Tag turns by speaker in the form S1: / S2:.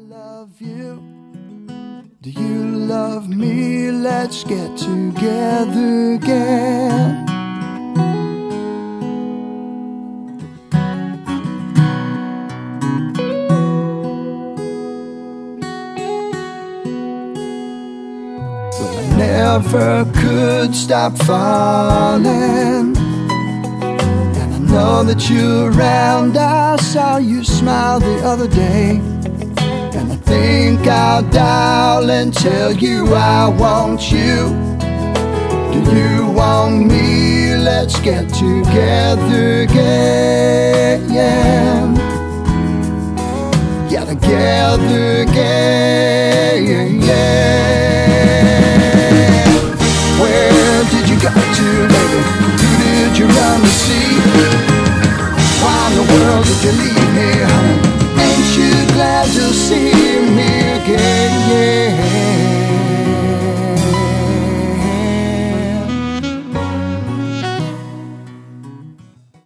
S1: love you. Do you love me? Let's get together again. Well, I never could stop falling, and I know that you're around. I saw you smile the other day, and I think I'll dial and tell you I want you. Do you want me? Let's get together again. Yeah, together again.